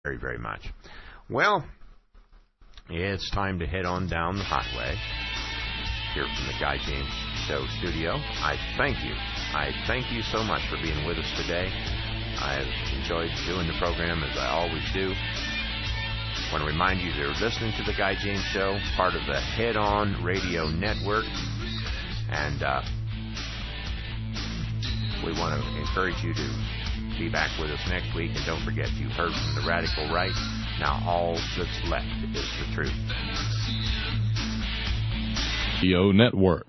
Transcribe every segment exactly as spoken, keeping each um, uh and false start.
very, very much. Well, it's time to head on down the highway here from the Guy James Show studio. I thank you. I thank you so much for being with us today. I've enjoyed doing the program as I always do. I want to remind you you're listening to the Guy James Show, part of the Head On Radio Network. And uh, we want to encourage you to be back with us next week. And don't forget, you've heard from the radical right. Now all that's left is the truth. Radio Network.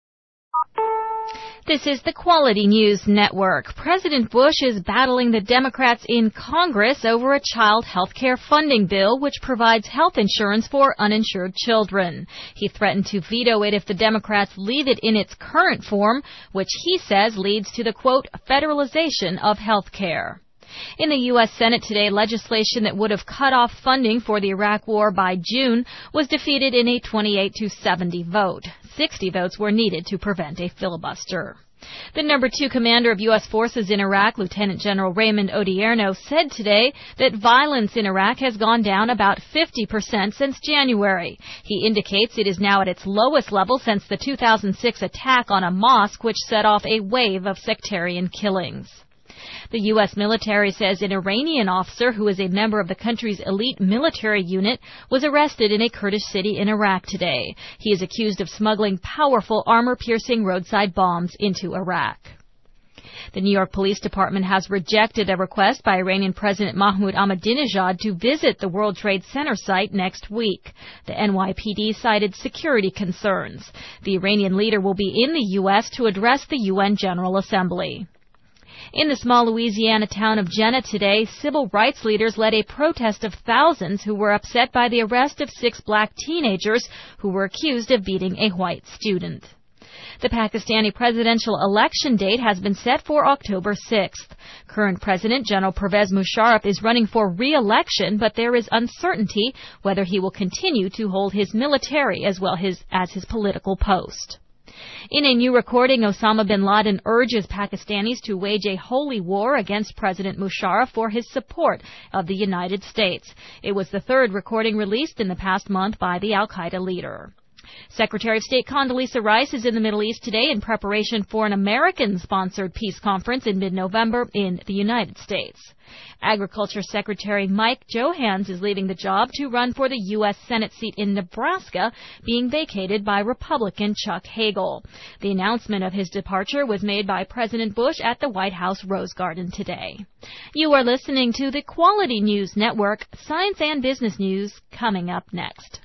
This is the Quality News Network. President Bush is battling the Democrats in Congress over a child health care funding bill which provides health insurance for uninsured children. He threatened to veto it if the Democrats leave it in its current form, which he says leads to the, quote, federalization of health care. In the U S Senate today, legislation that would have cut off funding for the Iraq War by June was defeated in a twenty-eight to seventy vote. sixty votes were needed to prevent a filibuster. The number two commander of U S forces in Iraq, Lieutenant General Raymond Odierno, said today that violence in Iraq has gone down about fifty percent since January. He indicates it is now at its lowest level since the two thousand six attack on a mosque, which set off a wave of sectarian killings. The U S military says an Iranian officer who is a member of the country's elite military unit was arrested in a Kurdish city in Iraq today. He is accused of smuggling powerful armor-piercing roadside bombs into Iraq. The New York Police Department has rejected a request by Iranian President Mahmoud Ahmadinejad to visit the World Trade Center site next week. The N Y P D cited security concerns. The Iranian leader will be in the U S to address the U N General Assembly. In the small Louisiana town of Jena today, civil rights leaders led a protest of thousands who were upset by the arrest of six black teenagers who were accused of beating a white student. The Pakistani presidential election date has been set for October sixth. Current President General Pervez Musharraf is running for re-election, but there is uncertainty whether he will continue to hold his military as well his, as his political post. In a new recording, Osama bin Laden urges Pakistanis to wage a holy war against President Musharraf for his support of the United States. It was the third recording released in the past month by the al-Qaeda leader. Secretary of State Condoleezza Rice is in the Middle East today in preparation for an American-sponsored peace conference in mid-November in the United States. Agriculture Secretary Mike Johans is leaving the job to run for the U S Senate seat in Nebraska, being vacated by Republican Chuck Hagel. The announcement of his departure was made by President Bush at the White House Rose Garden today. You are listening to the Quality News Network, Science and Business News, coming up next.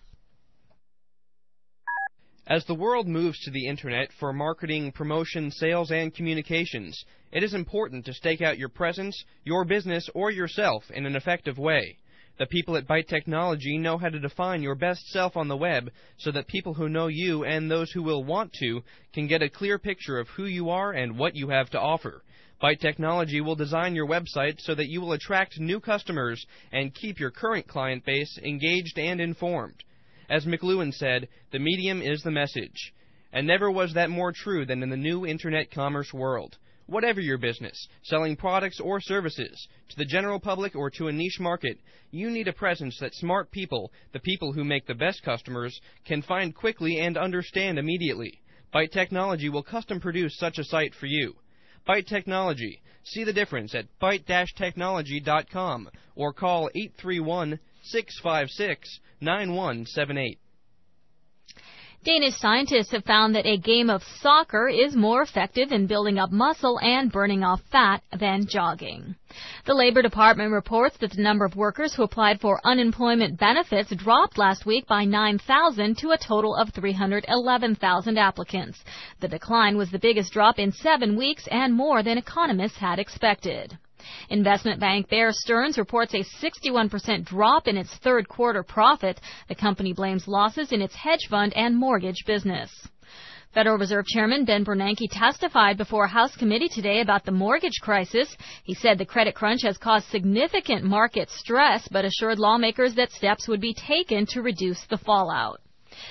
As the world moves to the Internet for marketing, promotion, sales, and communications, it is important to stake out your presence, your business, or yourself in an effective way. The people at Byte Technology know how to define your best self on the web so that people who know you and those who will want to can get a clear picture of who you are and what you have to offer. Byte Technology will design your website so that you will attract new customers and keep your current client base engaged and informed. As McLuhan said, the medium is the message. And never was that more true than in the new Internet commerce world. Whatever your business, selling products or services, to the general public or to a niche market, you need a presence that smart people, the people who make the best customers, can find quickly and understand immediately. Byte Technology will custom produce such a site for you. Byte Technology. See the difference at byte dash technology dot com or call eight three one, six five six, nine one seven eight. Danish scientists have found that a game of soccer is more effective in building up muscle and burning off fat than jogging. The Labor Department reports that the number of workers who applied for unemployment benefits dropped last week by nine thousand to a total of three hundred eleven thousand applicants. The decline was the biggest drop in seven weeks and more than economists had expected. Investment bank Bear Stearns reports a sixty-one percent drop in its third quarter profit. The company blames losses in its hedge fund and mortgage business. Federal Reserve Chairman Ben Bernanke testified before a House committee today about the mortgage crisis. He said the credit crunch has caused significant market stress, but assured lawmakers that steps would be taken to reduce the fallout.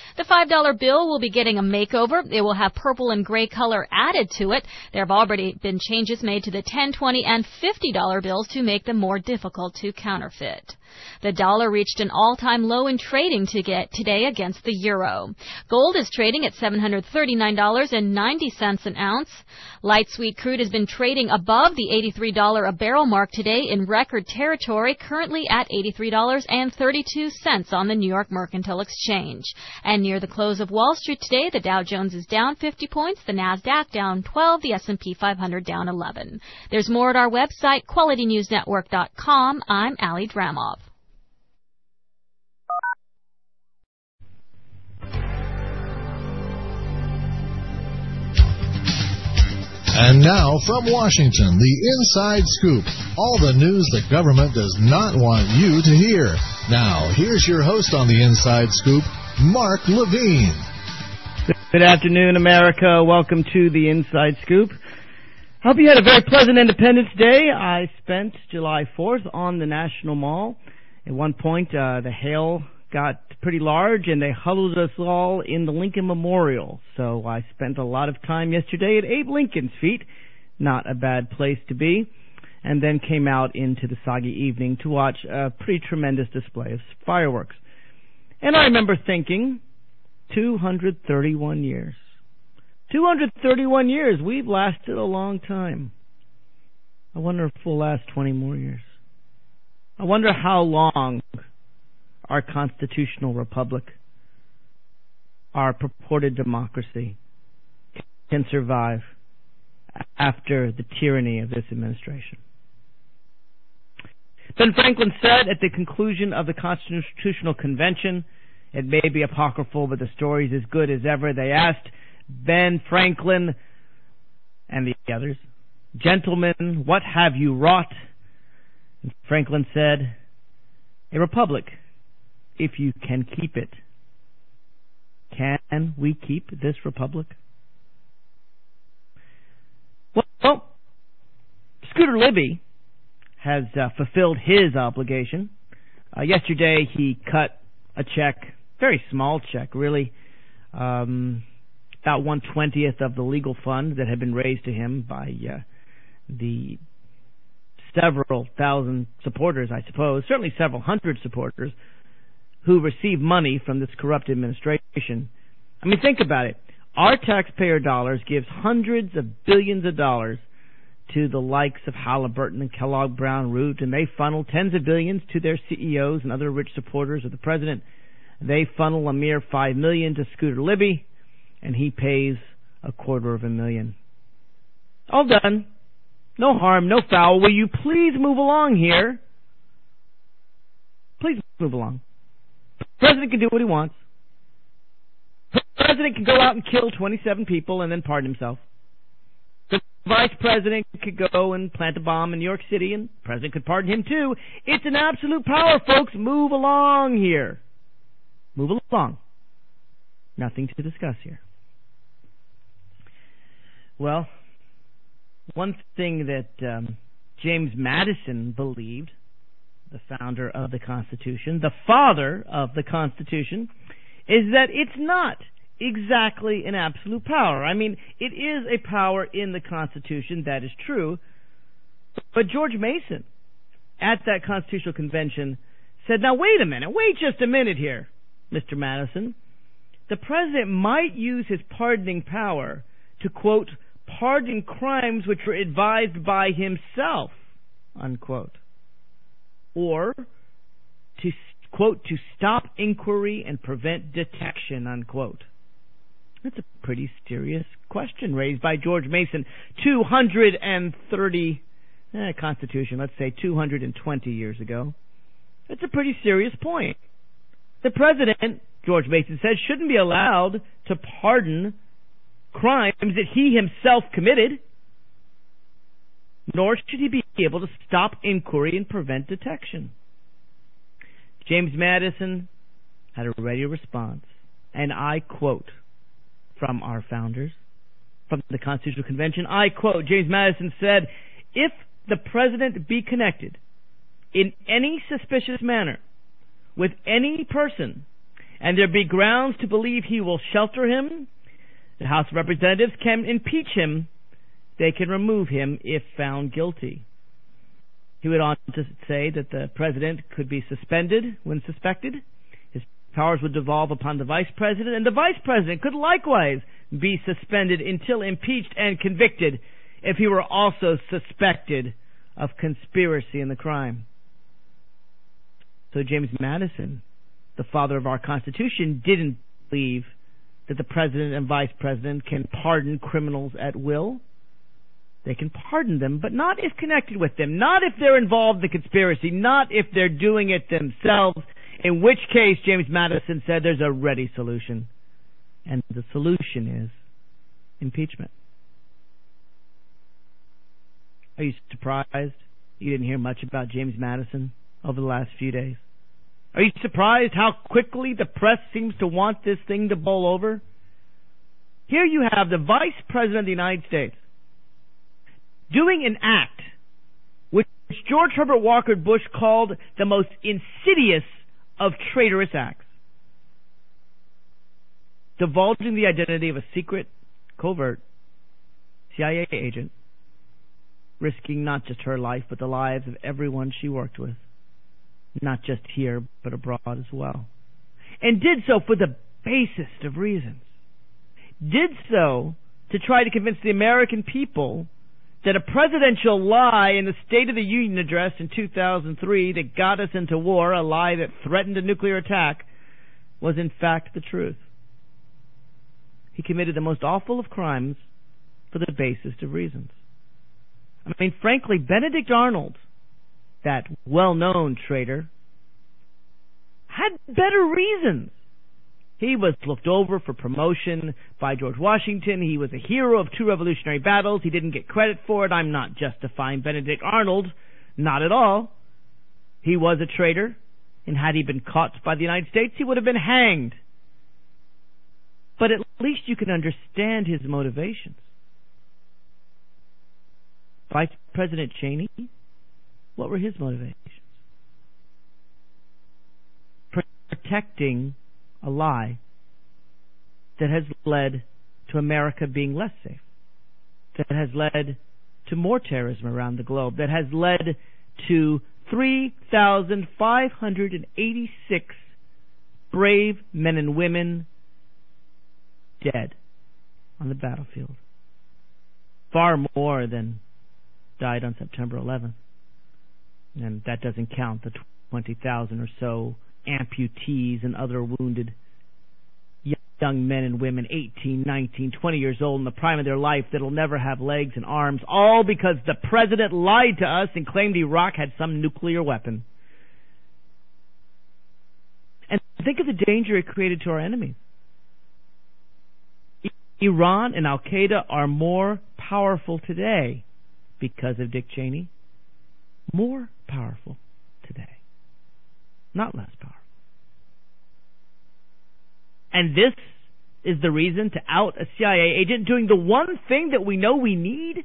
The five dollar bill will be getting a makeover. It will have purple and gray color added to it. There have already been changes made to the ten, twenty, and fifty dollar bills to make them more difficult to counterfeit. The dollar reached an all-time low in trading to get today against the euro. Gold is trading at seven hundred thirty-nine dollars and ninety cents an ounce. Light sweet crude has been trading above the eighty-three dollars a barrel mark today in record territory, currently at eighty-three dollars and thirty-two cents on the New York Mercantile Exchange. And near the close of Wall Street today, the Dow Jones is down fifty points, the Nasdaq down twelve, the S and P five hundred down eleven. There's more at our website, quality news network dot com. I'm Allie Dramov. And now from Washington, the Inside Scoop. All the news the government does not want you to hear. Now, here's your host on the Inside Scoop, Mark Levine. Good afternoon, America. Welcome to the Inside Scoop. Hope you had a very pleasant Independence Day. I spent July fourth on the National Mall. At one point, uh, the hail got pretty large, and they huddled us all in the Lincoln Memorial. So I spent a lot of time yesterday at Abe Lincoln's feet. Not a bad place to be. And then came out into the soggy evening to watch a pretty tremendous display of fireworks. And I remember thinking, two hundred thirty-one years. two hundred thirty-one years. We've lasted a long time. I wonder if we'll last twenty more years. I wonder how long our constitutional republic, our purported democracy, can survive after the tyranny of this administration. Ben Franklin said at the conclusion of the Constitutional Convention, it may be apocryphal, but the story's as good as ever. They asked Ben Franklin and the others, "Gentlemen, what have you wrought?" And Franklin said, "A republic, if you can keep it." Can we keep this republic? Well, Scooter Libby has uh, fulfilled his obligation. Uh, yesterday he cut a check, very small check really, um, about one twentieth of the legal fund that had been raised to him by uh, the several thousand supporters, I suppose, certainly several hundred supporters, who receive money from this corrupt administration. I mean, think about it. Our taxpayer dollars gives hundreds of billions of dollars to the likes of Halliburton and Kellogg Brown Root, and they funnel tens of billions to their C E Os and other rich supporters of the president. They funnel a mere five million to Scooter Libby, and he pays a quarter of a million. All done. No harm, no foul. Will you please move along here? Please move along. The president can do what he wants. The president can go out and kill twenty-seven people and then pardon himself. The vice president could go and plant a bomb in New York City, and the president could pardon him too. It's an absolute power, folks. Move along here. Move along. Nothing to discuss here. Well, one thing that um, James Madison believed, the founder of the Constitution, the father of the Constitution, is that it's not exactly an absolute power. I mean, it is a power in the Constitution, that is true. But George Mason, at that Constitutional Convention, said, now wait a minute, wait just a minute here, Mister Madison. The president might use his pardoning power to, quote, pardon crimes which were advised by himself, unquote. Or to, quote, to stop inquiry and prevent detection, unquote. That's a pretty serious question raised by George Mason two hundred thirty, eh, Constitution, let's say two hundred twenty years ago. That's a pretty serious point. The president, George Mason says, shouldn't be allowed to pardon crimes that he himself committed, nor should he be able to stop inquiry and prevent detection. James Madison had a ready response, and I quote from our founders, from the Constitutional Convention, I quote, James Madison said, if the president be connected in any suspicious manner with any person and there be grounds to believe he will shelter him, the House of Representatives can impeach him. They can remove him if found guilty. He went on to say that the president could be suspended when suspected. His powers would devolve upon the vice president, and the vice president could likewise be suspended until impeached and convicted if he were also suspected of conspiracy in the crime. So James Madison, the father of our Constitution, didn't believe that the president and vice president can pardon criminals at will. They can pardon them, but not if connected with them, not if they're involved in the conspiracy, not if they're doing it themselves, in which case James Madison said there's a ready solution. And the solution is impeachment. Are you surprised you didn't hear much about James Madison over the last few days? Are you surprised how quickly the press seems to want this thing to bowl over? Here you have the Vice President of the United States doing an act which George Herbert Walker Bush called the most insidious of traitorous acts. Divulging the identity of a secret, covert C I A agent, risking not just her life, but the lives of everyone she worked with. Not just here, but abroad as well. And did so for the basest of reasons. Did so to try to convince the American people that a presidential lie in the State of the Union address in two thousand three that got us into war, a lie that threatened a nuclear attack, was in fact the truth. He committed the most awful of crimes for the basest of reasons. I mean, frankly, Benedict Arnold, that well-known traitor, had better reasons. He was looked over for promotion by George Washington. He was a hero of two revolutionary battles. He didn't get credit for it. I'm not justifying Benedict Arnold. Not at all. He was a traitor, and had he been caught by the United States, he would have been hanged. But at least you can understand his motivations. Vice President Cheney, what were his motivations? Protecting a lie that has led to America being less safe, that has led to more terrorism around the globe, that has led to three thousand five hundred eighty-six brave men and women dead on the battlefield. Far more than died on September eleventh. And that doesn't count the twenty thousand or so amputees and other wounded young men and women, eighteen, nineteen, twenty years old in the prime of their life, that'll never have legs and arms, all because the president lied to us and claimed Iraq had some nuclear weapon. And think of the danger it created to our enemies. Iran and Al-Qaeda are more powerful today because of Dick Cheney. More powerful today. Not less powerful. And this is the reason to out a C I A agent doing the one thing that we know we need?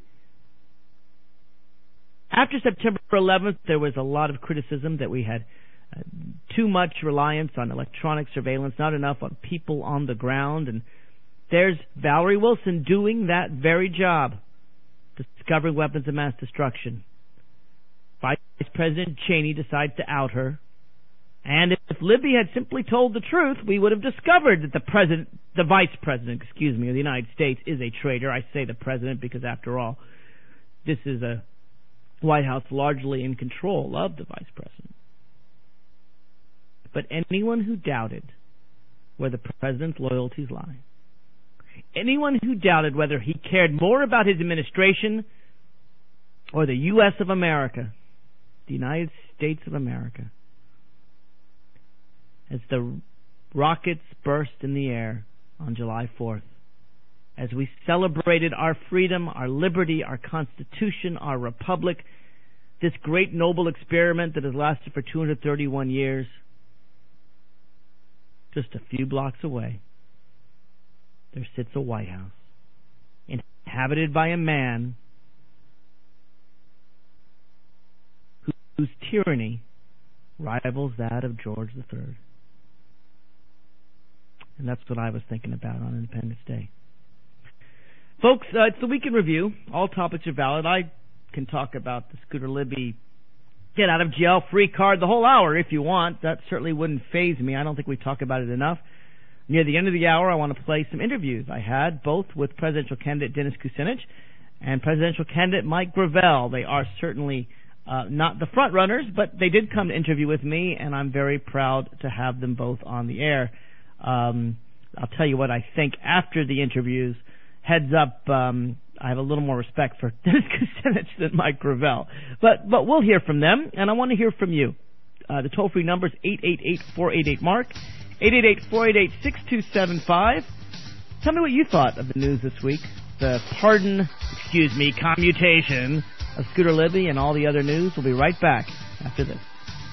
After September eleventh, there was a lot of criticism that we had uh, too much reliance on electronic surveillance, not enough on people on the ground. And there's Valerie Wilson doing that very job, discovering weapons of mass destruction. Vice President Cheney decides to out her. And if Libby had simply told the truth, we would have discovered that the president, the vice president, excuse me, of the United States is a traitor. I say the president because, after all, this is a White House largely in control of the vice president. But anyone who doubted where the president's loyalties lie, anyone who doubted whether he cared more about his administration or the U S of America, the United States of America, as the rockets burst in the air on July fourth, as we celebrated our freedom, our liberty, our Constitution, our republic, this great noble experiment that has lasted for two hundred thirty-one years, just a few blocks away, there sits a White House, inhabited by a man whose tyranny rivals that of George the Third. And that's what I was thinking about on Independence Day. Folks, uh, it's the Week in Review. All topics are valid. I can talk about the Scooter Libby get out of jail free card the whole hour if you want. That certainly wouldn't faze me. I don't think we talk about it enough. Near the end of the hour, I want to play some interviews I had, both with presidential candidate Dennis Kucinich and presidential candidate Mike Gravel. They are certainly uh, not the front runners, but they did come to interview with me, and I'm very proud to have them both on the air. Um, I'll tell you what I think after the interviews. Heads up, um, I have a little more respect for Dennis Kucinich than Mike Gravel. But but we'll hear from them, and I want to hear from you. Uh, the toll-free number is eight eight eight, four eight eight, MARK, eight eight eight, four eight eight, six two seven five. Tell me what you thought of the news this week. The pardon, excuse me, commutation of Scooter Libby and all the other news. We'll be right back after this.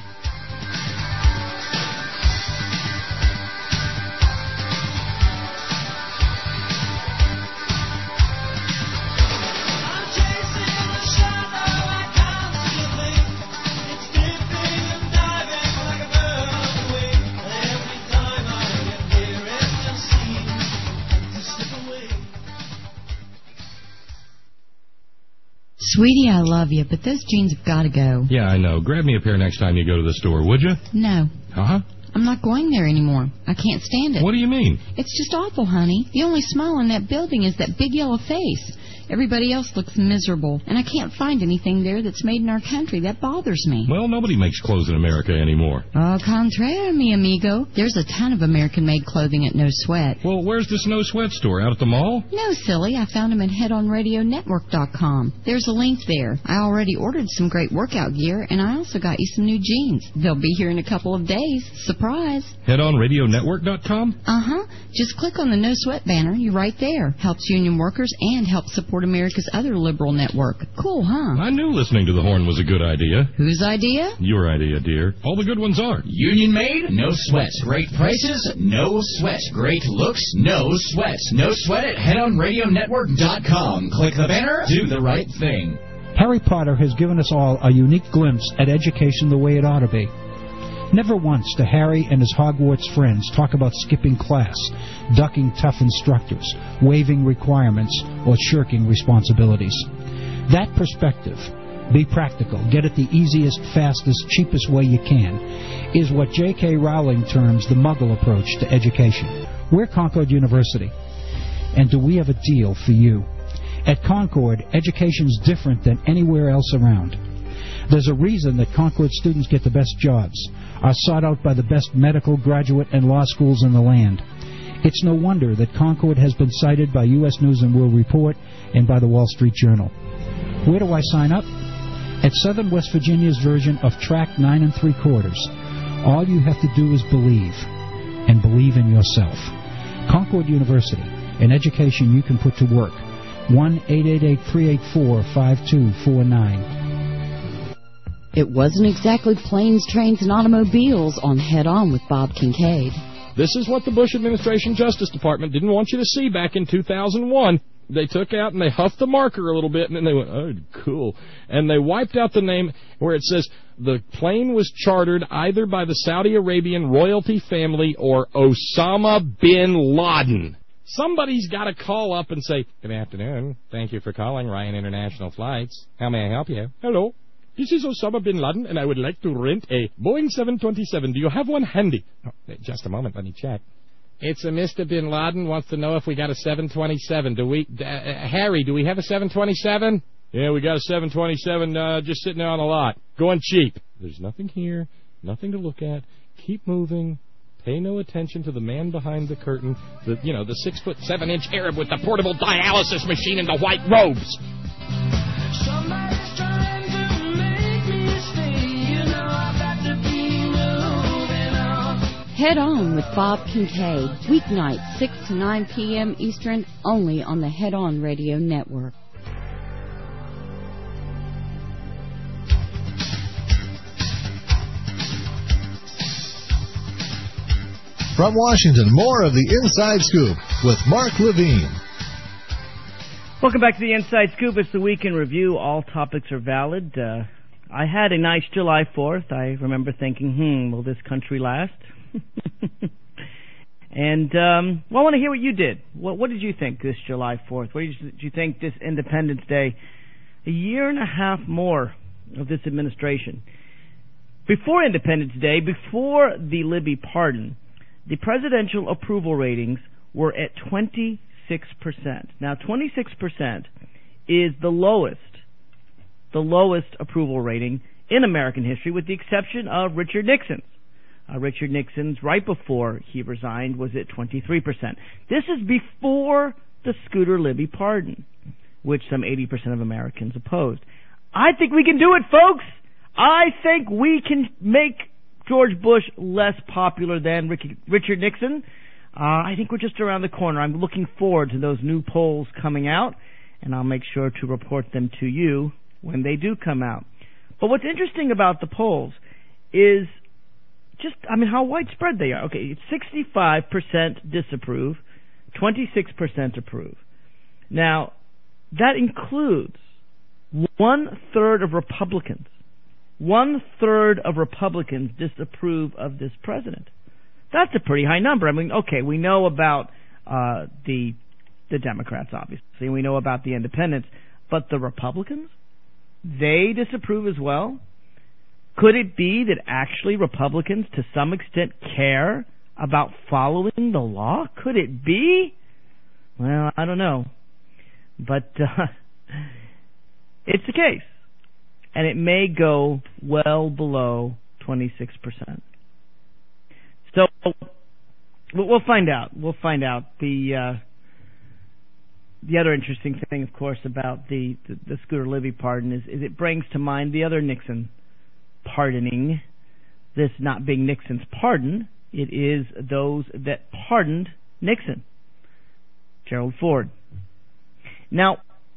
Sweetie, I love you, but those jeans have got to go. Yeah, I know. Grab me a pair next time you go to the store, would you? No. Uh-huh. I'm not going there anymore. I can't stand it. What do you mean? It's just awful, honey. The only smile in that building is that big yellow face. Everybody else looks miserable, and I can't find anything there that's made in our country. That bothers me. Well, nobody makes clothes in America anymore. Au contraire, mi amigo. There's a ton of American-made clothing at No Sweat. Well, where's this No Sweat store? Out at the mall? No, silly. I found them at head on radio network dot com. There's a link there. I already ordered some great workout gear, and I also got you some new jeans. They'll be here in a couple of days. Surprise. head on radio network dot com? Uh-huh. Just click on the No Sweat banner. You're right there. Helps union workers and helps support America's other liberal network. Cool, huh? I knew listening to the horn was a good idea. Whose idea? Your idea, dear. All the good ones are. Union made, no sweat. Great prices, no sweat. Great looks, no sweat. No sweat at head on radio network dot com. Click the banner, do the right thing. Harry Potter has given us all a unique glimpse at education the way it ought to be. Never once do Harry and his Hogwarts friends talk about skipping class, ducking tough instructors, waiving requirements, or shirking responsibilities. That perspective, be practical, get it the easiest, fastest, cheapest way you can, is what J K Rowling terms the Muggle approach to education. We're Concord University, and do we have a deal for you? At Concord, education's different than anywhere else around. There's a reason that Concord students get the best jobs, are sought out by the best medical, graduate, and law schools in the land. It's no wonder that Concord has been cited by U S News and World Report and by the Wall Street Journal. Where do I sign up? At Southern West Virginia's version of Track nine and three quarters. All you have to do is believe, and believe in yourself. Concord University, an education you can put to work. one eight eight eight, three eight four, five two four nine. It wasn't exactly planes, trains, and automobiles on Head On with Bob Kincaid. This is what the Bush administration Justice Department didn't want you to see back in two thousand one. They took out and they huffed the marker a little bit, and then they went, oh, cool. And they wiped out the name where it says the plane was chartered either by the Saudi Arabian royalty family or Osama bin Laden. Somebody's got to call up and say, good afternoon. Thank you for calling Ryan International Flights. How may I help you? Hello. This is Osama bin Laden, and I would like to rent a Boeing seven twenty-seven. Do you have one handy? Oh, just a moment. Let me check. It's a Mister Bin Laden wants to know if we got a seven twenty-seven. Do we, uh, uh, Harry, do we have a seven twenty-seven? Yeah, we got a seven twenty-seven uh, just sitting there on the lot. Going cheap. There's nothing here, nothing to look at. Keep moving. Pay no attention to the man behind the curtain, the, you know, the six foot seven inch Arab with the portable dialysis machine and the white robes. Somebody's trying to make me stay. You know I've got to be moving on. Head On with Bob Kincaid, weeknights six to nine p.m. Eastern, only on the Head On Radio Network. From Washington, more of the Inside Scoop with Mark Levine. Welcome back to the Inside Scoop. It's the Week in Review. All topics are valid. Uh, I had a nice July fourth. I remember thinking, hmm, will this country last? And, um, well, I want to hear what you did. What, what did you think this July fourth? What did you, did you think this Independence Day? A year and a half more of this administration. Before Independence Day, before the Libby pardon, the presidential approval ratings were at twenty-six percent. Now, twenty-six percent is the lowest, the lowest approval rating in American history, with the exception of Richard Nixon's. Uh, Richard Nixon's, right before he resigned, was at twenty-three percent. This is before the Scooter Libby pardon, which some eighty percent of Americans opposed. I think we can do it, folks. I think we can make George Bush less popular than Ricky, Richard Nixon. Uh, I think we're just around the corner. I'm looking forward to those new polls coming out, and I'll make sure to report them to you when they do come out. But what's interesting about the polls is just, I mean, how widespread they are. Okay, it's sixty-five percent disapprove, twenty-six percent approve. Now, that includes one-third of Republicans. One-third of Republicans disapprove of this president. That's a pretty high number. I mean, okay, we know about uh, the the Democrats, obviously. We know about the independents. But the Republicans, they disapprove as well? Could it be that actually Republicans, to some extent, care about following the law? Could it be? Well, I don't know. But uh, it's the case. And it may go well below twenty-six percent. So we'll find out. We'll find out. The uh, the other interesting thing, of course, about the, the, the Scooter Libby pardon is, is it brings to mind the other Nixon pardoning. This not being Nixon's pardon, it is those that pardoned Nixon. Gerald Ford. Now,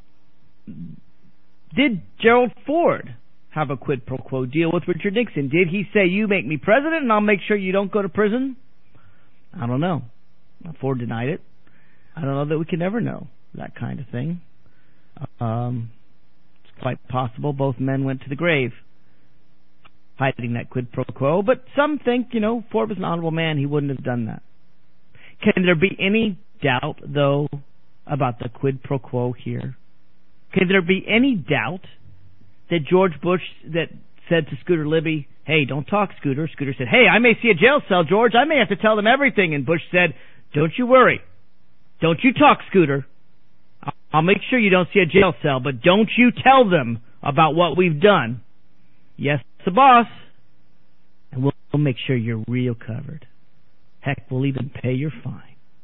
did Gerald Ford have a quid pro quo deal with Richard Nixon? Did he say, you make me president and I'll make sure you don't go to prison? I don't know. Ford denied it. I don't know that we can ever know that kind of thing. Um, it's quite possible both men went to the grave hiding that quid pro quo, but some think, you know, Ford was an honorable man. He wouldn't have done that. Can there be any doubt, though, about the quid pro quo here? Can there be any doubt that George Bush that said to Scooter Libby, hey, don't talk, Scooter. Scooter said, hey, I may see a jail cell, George. I may have to tell them everything. And Bush said, don't you worry. Don't you talk, Scooter. I'll make sure you don't see a jail cell, but don't you tell them about what we've done. Yes, the boss. And we'll, we'll make sure you're real covered. Heck, we'll even pay your fine.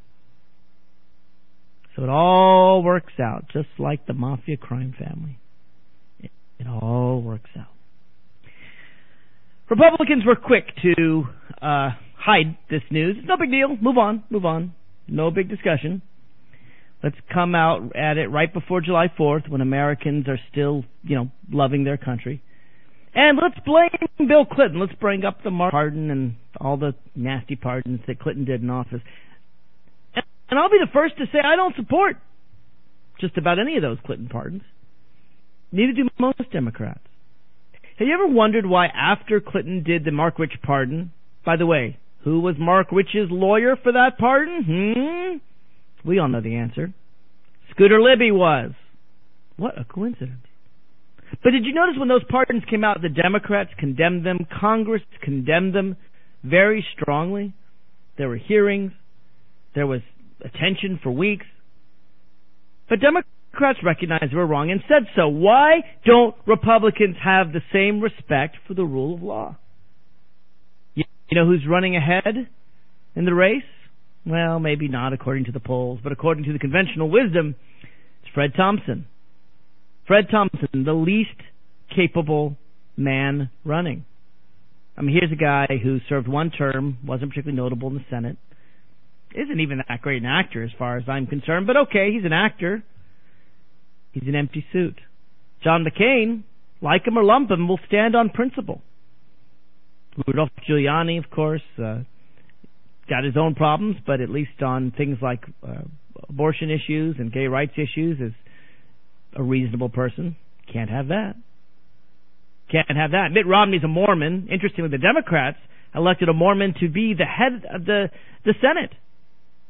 So it all works out, just like the mafia crime family. It, it all works out. Republicans were quick to uh, hide this news. It's no big deal. Move on. Move on. No big discussion. Let's come out at it right before July fourth when Americans are still, you know, loving their country. And let's blame Bill Clinton. Let's bring up the Mark pardon and all the nasty pardons that Clinton did in office. And I'll be the first to say I don't support just about any of those Clinton pardons. Neither do most Democrats. Have you ever wondered why after Clinton did the Mark Rich pardon, by the way, who was Mark Rich's lawyer for that pardon? Hmm? We all know the answer. Scooter Libby was. What a coincidence. But did you notice when those pardons came out, the Democrats condemned them, Congress condemned them very strongly? There were hearings. There was attention for weeks. But Democrats recognized they were wrong and said so. Why don't Republicans have the same respect for the rule of law? You know who's running ahead in the race? Well, maybe not according to the polls, but according to the conventional wisdom, it's Fred Thompson. Fred Thompson, the least capable man running. I mean, here's a guy who served one term, wasn't particularly notable in the Senate, isn't even that great an actor as far as I'm concerned, but okay, he's an actor. He's an empty suit. John McCain, like him or lump him, will stand on principle. Rudolph Giuliani, of course, uh, got his own problems, but at least on things like uh, abortion issues and gay rights issues is a reasonable person. Can't have that. Can't have that. Mitt Romney's a Mormon. Interestingly, the Democrats elected a Mormon to be the head of the, the Senate.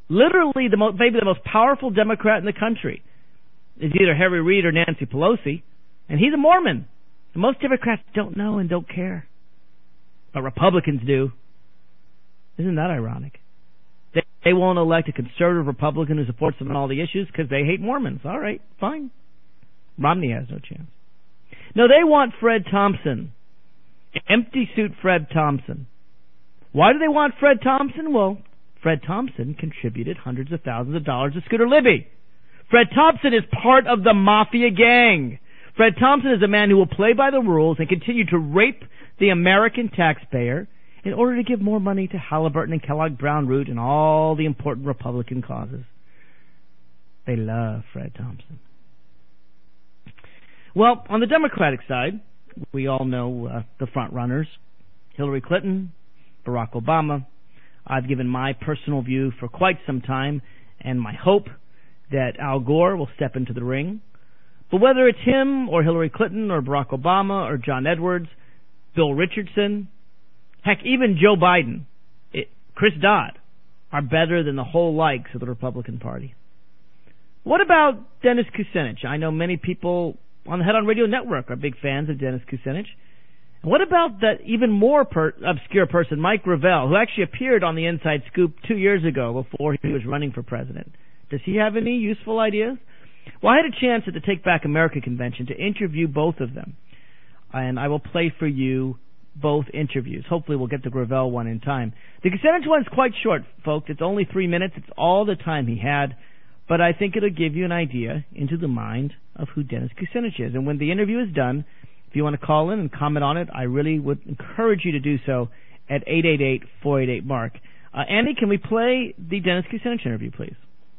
literally the most, maybe the most powerful Democrat in the country, is either Harry Reid or Nancy Pelosi, and he's a Mormon. And most Democrats don't know and don't care, but Republicans do. Isn't that ironic? They, they won't elect a conservative Republican who supports them on all the issues because they hate Mormons. All right, fine. Romney has no chance. No, they want Fred Thompson. Empty suit Fred Thompson. Why do they want Fred Thompson? Well, Fred Thompson contributed hundreds of thousands of dollars to Scooter Libby. Fred Thompson is part of the mafia gang. Fred Thompson is a man who will play by the rules and continue to rape the American taxpayer in order to give more money to Halliburton and Kellogg Brown Root and all the important Republican causes. They love Fred Thompson. Well, on the Democratic side, we all know uh, the front runners, Hillary Clinton, Barack Obama. I've given my personal view for quite some time, and my hope that Al Gore will step into the ring. But whether it's him or Hillary Clinton or Barack Obama or John Edwards, Bill Richardson, heck, even Joe Biden, it, Chris Dodd, are better than the whole likes of the Republican Party. What about Dennis Kucinich? I know many people on the Head On Radio Network are big fans of Dennis Kucinich. And what about that even more per- obscure person, Mike Gravel, who actually appeared on the Inside Scoop two years ago before he was running for president? Does he have any useful ideas? Well, I had a chance at the Take Back America convention to interview both of them. And I will play for you both interviews. Hopefully we'll get the Gravel one in time. The Kucinich one's quite short, folks. It's only three minutes. It's all the time he had. But I think it'll give you an idea into the mind of who Dennis Kucinich is. And when the interview is done, if you want to call in and comment on it, I really would encourage you to do so at eight eight eight, four eight eight, M A R K. Uh, Andy, can we play the Dennis Kucinich interview, please?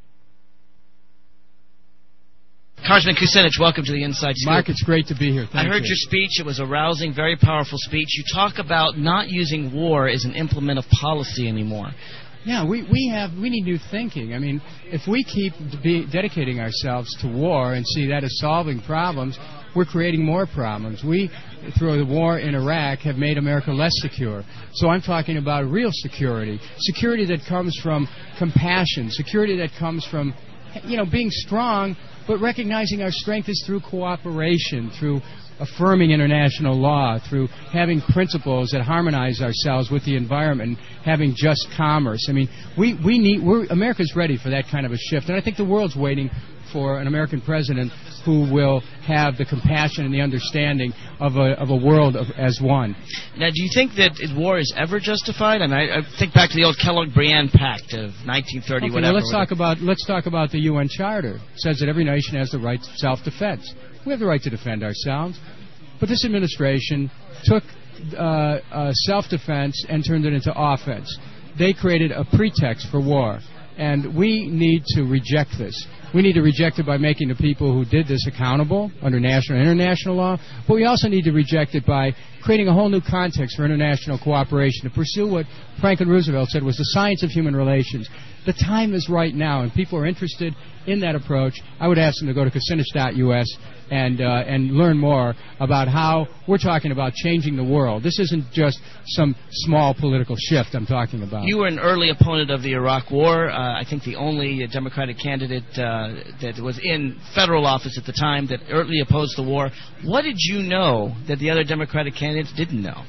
Congressman Kucinich, welcome to the Inside Scoop. Mark, it's great to be here. Thank I heard you. your speech. It was a rousing, very powerful speech. You talk about not using war as an implement of policy anymore. Yeah, we, we have we need new thinking. I mean, if we keep be dedicating ourselves to war and see that as solving problems, we're creating more problems. We, through the war in Iraq, have made America less secure. So I'm talking about real security, security that comes from compassion, security that comes from, you know, being strong, but recognizing our strength is through cooperation, through affirming international law, through having principles that harmonize ourselves with the environment, having just commerce. I mean, we, we need, we're, America's ready for that kind of a shift, and I think the world's waiting for an American president who will have the compassion and the understanding of a, of a world of, as one. Now, do you think that war is ever justified? I mean, I, I think back to the old Kellogg-Briand Pact of nineteen thirty, okay, whatever. Well, let's talk about let's talk about the U N Charter. It says that every nation has the right to self-defense. We have the right to defend ourselves, but this administration took uh, uh, self-defense and turned it into offense. They created a pretext for war, and we need to reject this. We need to reject it by making the people who did this accountable under national and international law, but we also need to reject it by creating a whole new context for international cooperation to pursue what Franklin Roosevelt said was the science of human relations. The time is right now, and people are interested in that approach. I would ask them to go to Kucinich dot U S and uh, and learn more about how we're talking about changing the world. This isn't just some small political shift I'm talking about. You were an early opponent of the Iraq War. Uh, I think the only Democratic candidate uh, that was in federal office at the time that early opposed the war. What did you know that the other Democratic candidates didn't know?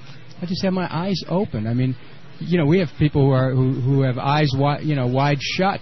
I just had my eyes open. I mean, you know, we have people who are who, who have eyes wide, you know, wide shut.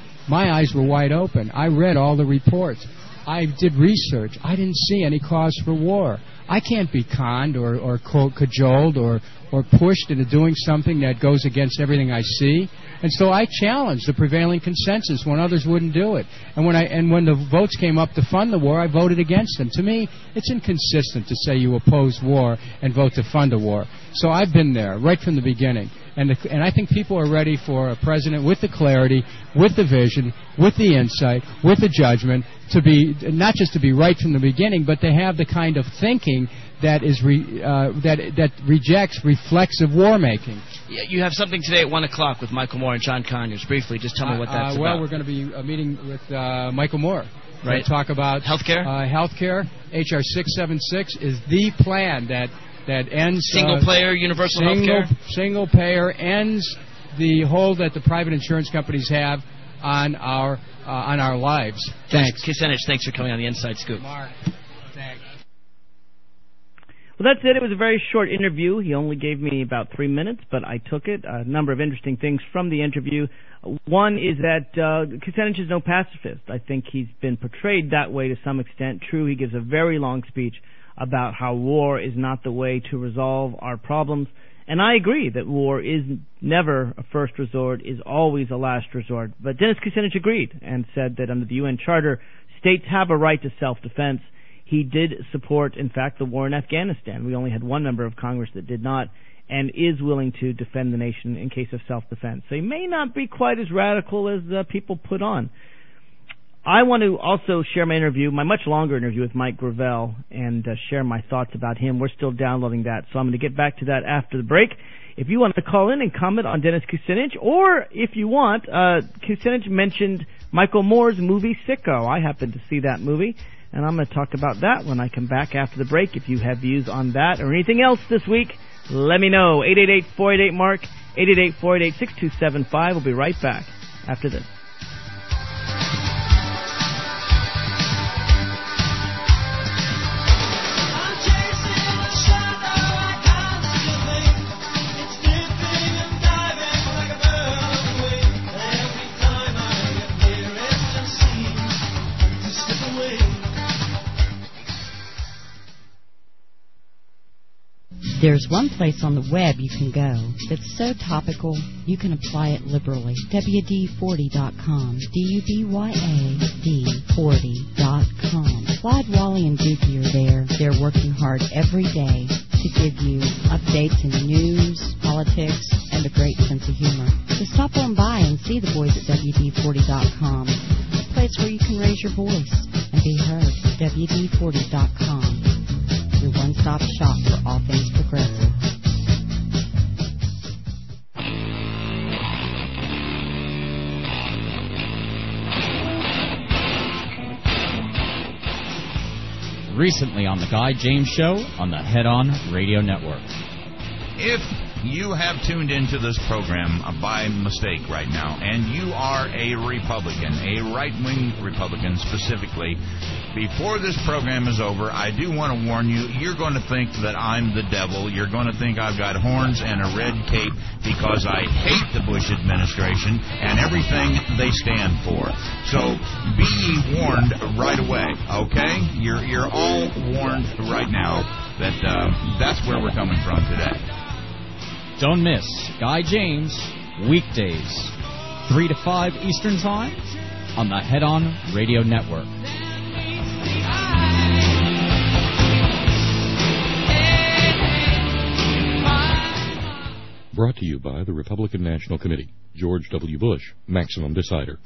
My eyes were wide open. I read all the reports. I did research. I didn't see any cause for war. I can't be conned or, or cajoled or, or pushed into doing something that goes against everything I see. And so I challenged the prevailing consensus when others wouldn't do it. And when I and when the votes came up to fund the war, I voted against them. To me, it's inconsistent to say you oppose war and vote to fund a war. So I've been there right from the beginning. And, the, and I think people are ready for a president with the clarity, with the vision, with the insight, with the judgment, to be not just to be right from the beginning, but to have the kind of thinking that is re, uh, that that rejects reflexive war making. Yeah, you have something today at one o'clock with Michael Moore and John Conyers. Briefly, just tell me what that's uh, well, about. Well, we're going to be uh, meeting with uh, Michael Moore. We're Right. going to talk about healthcare. Uh, healthcare. H R six seventy-six is the plan that that ends single uh, player universal single, healthcare. Single payer ends the hold that the private insurance companies have on our uh, on our lives. Thanks. Kucinich, thanks for coming on the Inside Scoop. Mark, thanks. Well, that's it. It was a very short interview. He only gave me about three minutes, but I took it. A number of interesting things from the interview. One is that uh, Kucinich is no pacifist. I think he's been portrayed that way to some extent. True, he gives a very long speech about how war is not the way to resolve our problems. And I agree that war is never a first resort, is always a last resort. But Dennis Kucinich agreed and said that under the U N Charter, states have a right to self-defense. He did support, in fact, the war in Afghanistan. We only had one member of Congress that did not, and is willing to defend the nation in case of self-defense. So he may not be quite as radical as uh, people put on. I want to also share my interview, my much longer interview with Mike Gravel, and uh, share my thoughts about him. We're still downloading that, so I'm going to get back to that after the break. If you want to call in and comment on Dennis Kucinich, or if you want, uh, Kucinich mentioned Michael Moore's movie Sicko. I happened to see that movie, and I'm going to talk about that when I come back after the break. If you have views on that or anything else this week, let me know. eight eight eight, four eight eight, M A R K, eight eight eight, four eight eight, six two seven five. We'll be right back after this. There's one place on the web you can go that's so topical you can apply it liberally. W D forty dot com. D U B Y A D forty dot com. Clyde, Wally, and Dookie are there. They're working hard every day to give you updates in news, politics, and a great sense of humor. So stop on by and see the boys at W D forty dot com. A place where you can raise your voice and be heard. W D forty dot com. Your one-stop shop for all things progressive. Recently on The Guy James Show on the Head On Radio Network. If you have tuned into this program by mistake right now, and you are a Republican, a right-wing Republican specifically, before this program is over, I do want to warn you, you're going to think that I'm the devil. You're going to think I've got horns and a red cape because I hate the Bush administration and everything they stand for. So be warned right away, okay? You're, you're all warned right now that uh, that's where we're coming from today. Don't miss Guy James, weekdays, three to five Eastern Time, on the Head On Radio Network. Brought to you by the Republican National Committee. George W. Bush, Maximum Decider.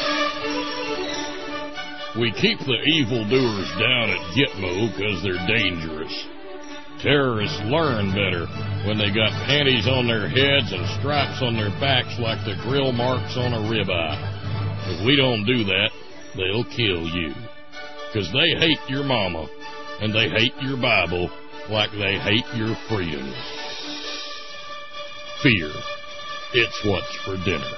We keep the evildoers down at Gitmo because they're dangerous. Terrorists learn better when they got panties on their heads and stripes on their backs like the grill marks on a ribeye. If we don't do that, they'll kill you. Because they hate your mama, and they hate your Bible like they hate your friends. Fear. It's what's for dinner.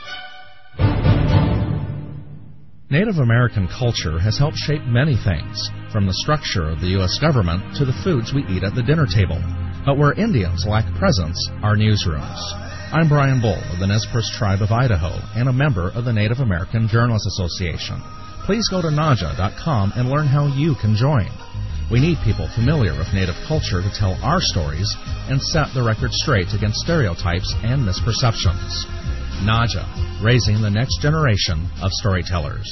Native American culture has helped shape many things, from the structure of the U S government to the foods we eat at the dinner table. But where Indians lack presence are newsrooms. I'm Brian Bull of the Nez Perce Tribe of Idaho and a member of the Native American Journalists Association. Please go to N A J A dot com and learn how you can join. We need people familiar with Native culture to tell our stories and set the record straight against stereotypes and misperceptions. N A J A, raising the next generation of storytellers.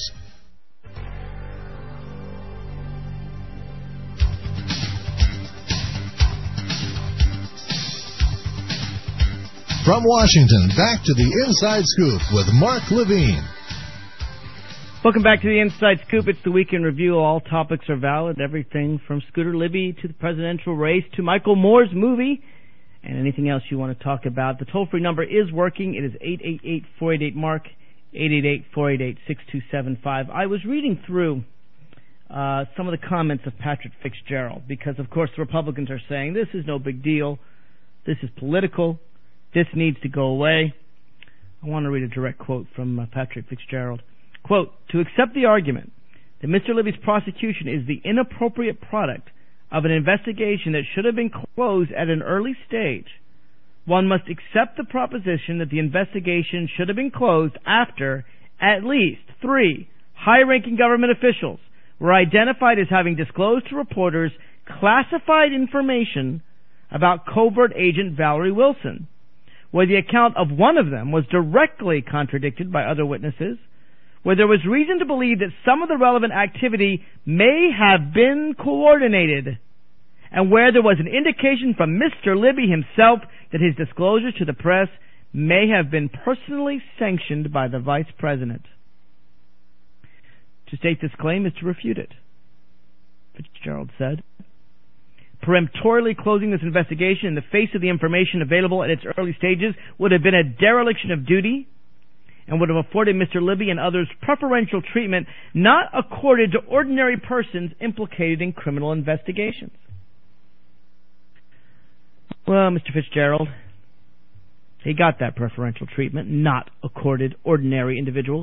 From Washington, back to the Inside Scoop with Mark Levine. Welcome back to the Inside Scoop. It's the Week in Review. All topics are valid. Everything from Scooter Libby to the presidential race to Michael Moore's movie and anything else you want to talk about. The toll-free number is working. It is eight eight eight, four eight eight, M A R K, eight eight eight, four eight eight, six two seven five. I was reading through uh, some of the comments of Patrick Fitzgerald because, of course, the Republicans are saying this is no big deal. This is political. This needs to go away. I want to read a direct quote from uh, Patrick Fitzgerald. Quote, "To accept the argument that Mister Libby's prosecution is the inappropriate product of an investigation that should have been closed at an early stage, one must accept the proposition that the investigation should have been closed after at least three high-ranking government officials were identified as having disclosed to reporters classified information about covert agent Valerie Wilson, where the account of one of them was directly contradicted by other witnesses, where there was reason to believe that some of the relevant activity may have been coordinated, and where there was an indication from Mister Libby himself that his disclosures to the press may have been personally sanctioned by the Vice President. To state this claim is to refute it," Fitzgerald said. "Peremptorily closing this investigation in the face of the information available at its early stages would have been a dereliction of duty and would have afforded Mister Libby and others preferential treatment not accorded to ordinary persons implicated in criminal investigations." Well, Mister Fitzgerald, he got that preferential treatment not accorded ordinary individuals.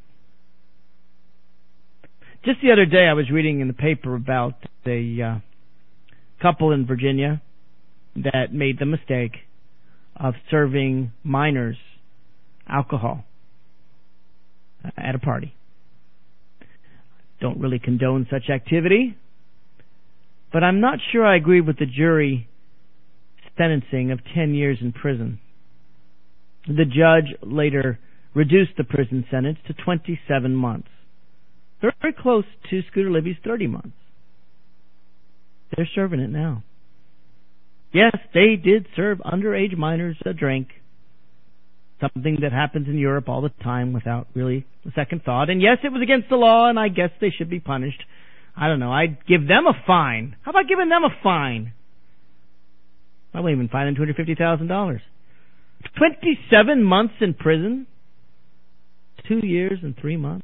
Just the other day I was reading in the paper about a uh, couple in Virginia that made the mistake of serving minors alcohol at a party. Don't really condone such activity, but I'm not sure I agree with the jury sentencing of ten years in prison. The judge later reduced the prison sentence to twenty-seven months, very close to Scooter Libby's thirty months. They're serving it now. Yes, they did serve underage minors a drink, something that happens in Europe all the time without really a second thought. And yes, it was against the law, and I guess they should be punished. I don't know. I'd give them a fine. How about giving them a fine? I won't even fine them two hundred fifty thousand dollars. twenty-seven months in prison? Two years and three months?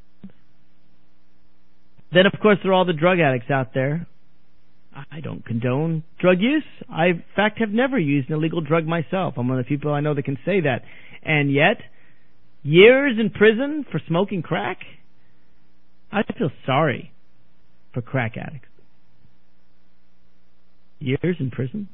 Then, of course, there are all the drug addicts out there. I don't condone drug use. I, in fact, have never used an illegal drug myself. I'm one of the people I know that can say that. And yet, years in prison for smoking crack? I feel sorry for crack addicts. Years in prison?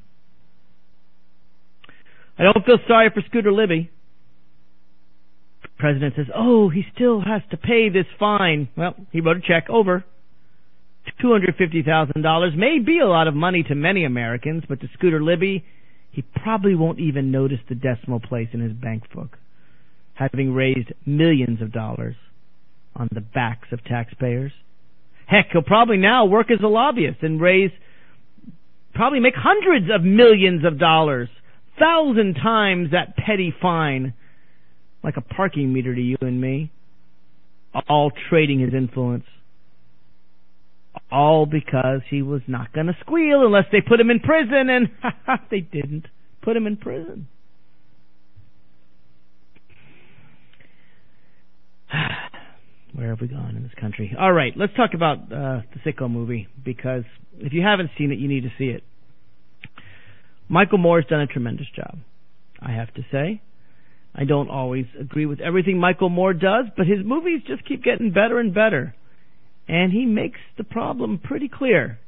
I don't feel sorry for Scooter Libby. The president says, oh, he still has to pay this fine. Well, he wrote a check over. two hundred fifty thousand dollars may be a lot of money to many Americans, but to Scooter Libby, he probably won't even notice the decimal place in his bank book, having raised millions of dollars on the backs of taxpayers. Heck, he'll probably now work as a lobbyist and raise, probably make hundreds of millions of dollars, thousand times that petty fine, like a parking meter to you and me, all trading his influence. All because he was not going to squeal unless they put him in prison, and they didn't put him in prison. Where have we gone in this country? All right, let's talk about uh, the Sicko movie, because if you haven't seen it, you need to see it. Michael Moore's done a tremendous job, I have to say. I don't always agree with everything Michael Moore does, but his movies just keep getting better and better. And he makes the problem pretty clear.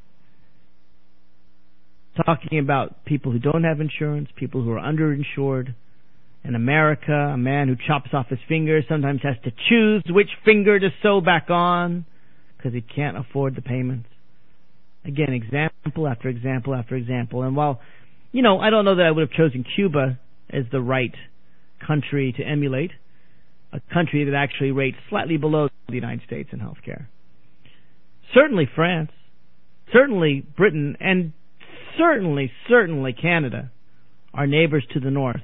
Talking about people who don't have insurance, people who are underinsured. In America, a man who chops off his fingers sometimes has to choose which finger to sew back on because he can't afford the payments. Again, example after example after example. And while, you know, I don't know that I would have chosen Cuba as the right country to emulate, a country that actually rates slightly below the United States in health care. Certainly France, certainly Britain, and certainly, certainly Canada, our neighbors to the north.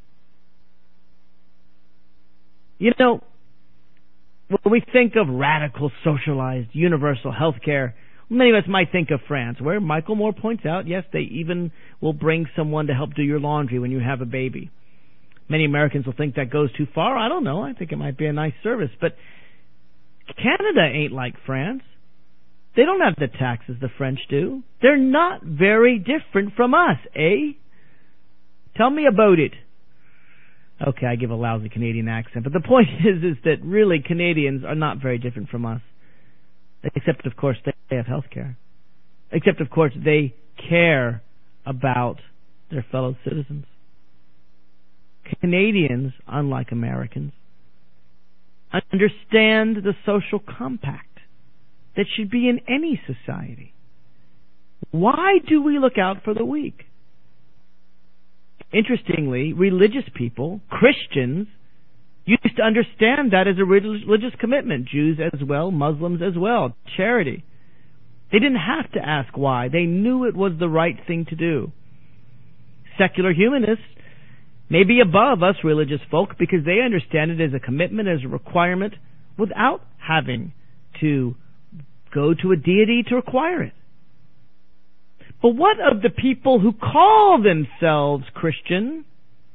You know, when we think of radical, socialized, universal health care, many of us might think of France, where Michael Moore points out, yes, they even will bring someone to help do your laundry when you have a baby. Many Americans will think that goes too far. I don't know. I think it might be a nice service. But Canada ain't like France. They don't have the taxes the French do. They're not very different from us, eh? Tell me about it. Okay, I give a lousy Canadian accent, but the point is, is that really Canadians are not very different from us. Except, of course, they have health care. Except, of course, they care about their fellow citizens. Canadians, unlike Americans, understand the social compact that should be in any society. Why do we look out for the weak? Interestingly, religious people, Christians, used to understand that as a religious commitment. Jews as well, Muslims as well, charity. They didn't have to ask why. They knew it was the right thing to do. Secular humanists may be above us religious folk because they understand it as a commitment, as a requirement, without having to go to a deity to require it. But what of the people who call themselves Christian,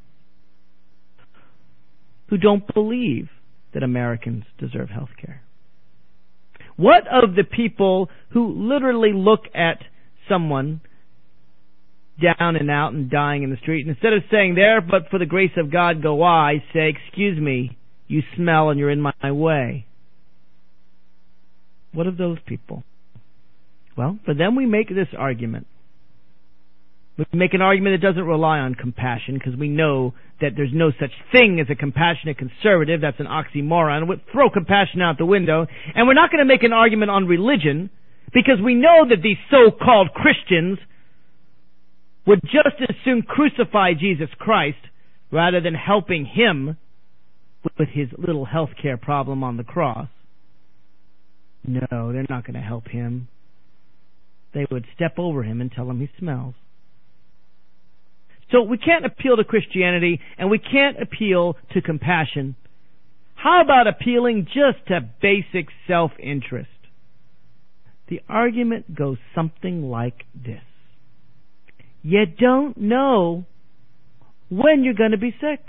who don't believe that Americans deserve health care? What of the people who literally look at someone down and out and dying in the street, and instead of saying, there, but for the grace of God go I, say, excuse me, you smell and you're in my way? What of those people? Well, for them we make this argument. We make an argument that doesn't rely on compassion, because we know that there's no such thing as a compassionate conservative. That's an oxymoron. We'll throw compassion out the window. And we're not going to make an argument on religion, because we know that these so-called Christians would just as soon crucify Jesus Christ rather than helping him with his little health care problem on the cross. No, they're not going to help him. They would step over him and tell him he smells. So we can't appeal to Christianity, and we can't appeal to compassion. How about appealing just to basic self-interest? The argument goes something like this. You don't know when you're going to be sick.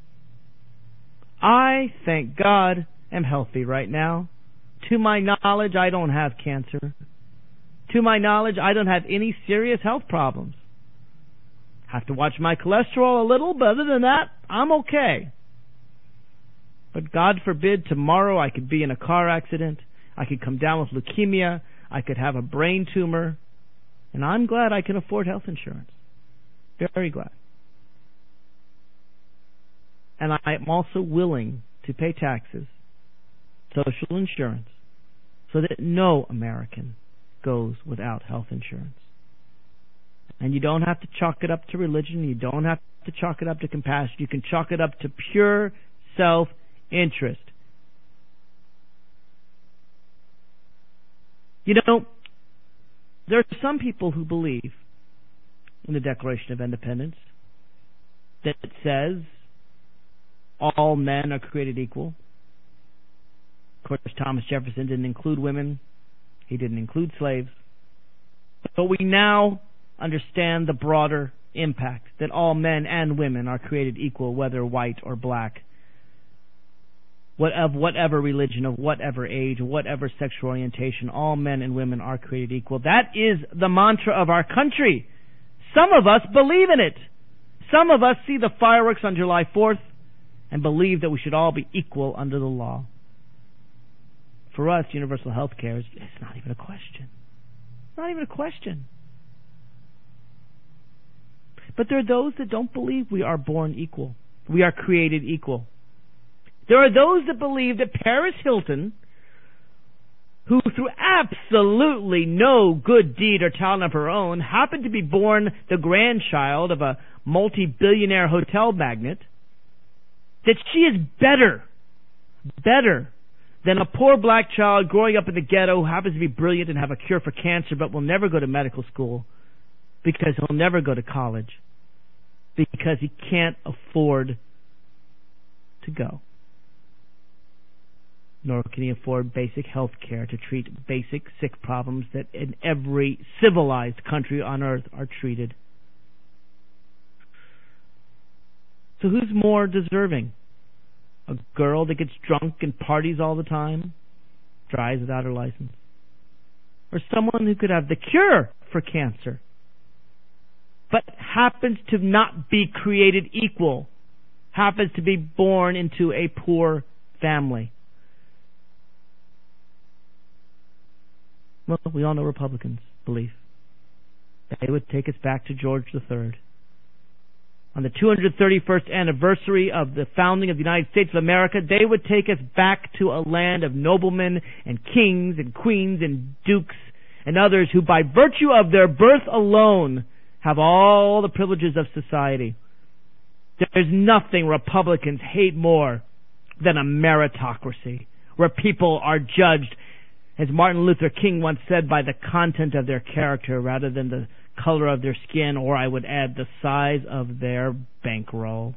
I, thank God, am healthy right now. To my knowledge, I don't have cancer. To my knowledge, I don't have any serious health problems. Have to watch my cholesterol a little, but other than that, I'm okay. But God forbid tomorrow I could be in a car accident, I could come down with leukemia, I could have a brain tumor, and I'm glad I can afford health insurance. Very glad. And I'm also willing to pay taxes, social insurance, so that no American goes without health insurance. And you don't have to chalk it up to religion. You don't have to chalk it up to compassion. You can chalk it up to pure self-interest. You know, there are some people who believe in the Declaration of Independence that it says all men are created equal. Of course, Thomas Jefferson didn't include women. He didn't include slaves. But we now understand the broader impact that all men and women are created equal, whether white or black, what, of whatever religion, of whatever age, of whatever sexual orientation. All men and women are created equal. That is the mantra of our country. Some of us believe in it. Some of us see the fireworks on July fourth and believe that we should all be equal under the law. For us, universal health care is it's not even a question. Not even a question. But there are those that don't believe we are born equal. We are created equal. There are those that believe that Paris Hilton, who through absolutely no good deed or talent of her own happened to be born the grandchild of a multi-billionaire hotel magnate, that she is better, better than a poor black child growing up in the ghetto who happens to be brilliant and have a cure for cancer but will never go to medical school because he'll never go to college because he can't afford to go. Nor can he afford basic health care to treat basic sick problems that in every civilized country on earth are treated. So who's more deserving? A girl that gets drunk and parties all the time, drives without her license? Or someone who could have the cure for cancer, but happens to not be created equal, happens to be born into a poor family. Well, we all know Republicans' belief. They would take us back to George the Third. On the two hundred thirty-first anniversary of the founding of the United States of America, they would take us back to a land of noblemen and kings and queens and dukes and others who, by virtue of their birth alone, have all the privileges of society. There's nothing Republicans hate more than a meritocracy, where people are judged, as Martin Luther King once said, by the content of their character rather than the color of their skin, or I would add the size of their bankroll.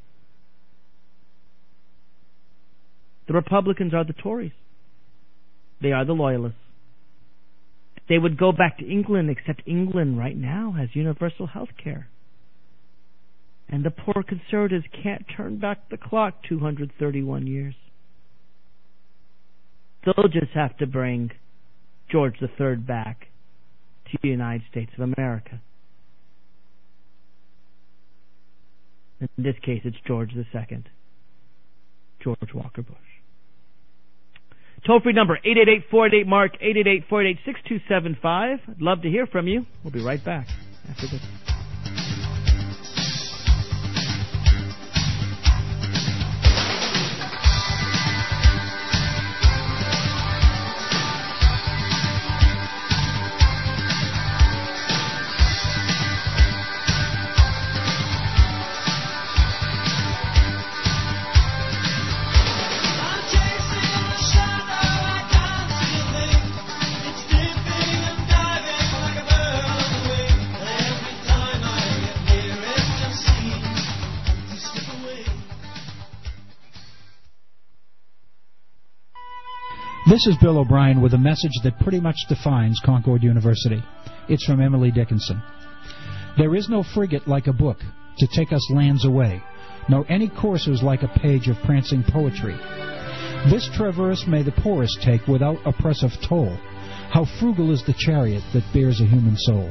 The Republicans are the Tories. They are the Loyalists. They would go back to England, except England right now has universal health care. And the poor conservatives can't turn back the clock two hundred thirty-one years. They'll just have to bring George the Third back to the United States of America. In this case, it's George the Second, George Walker Bush. Toll-free number, eight eight eight, four eight eight, M A R C, eight eight eight, four eight eight, six two seven five. I'd love to hear from you. We'll be right back after this. This is Bill O'Brien with a message that pretty much defines Concord University. It's from Emily Dickinson. There is no frigate like a book to take us lands away, nor any coursers like a page of prancing poetry. This traverse may the poorest take without oppressive toll. How frugal is the chariot that bears a human soul.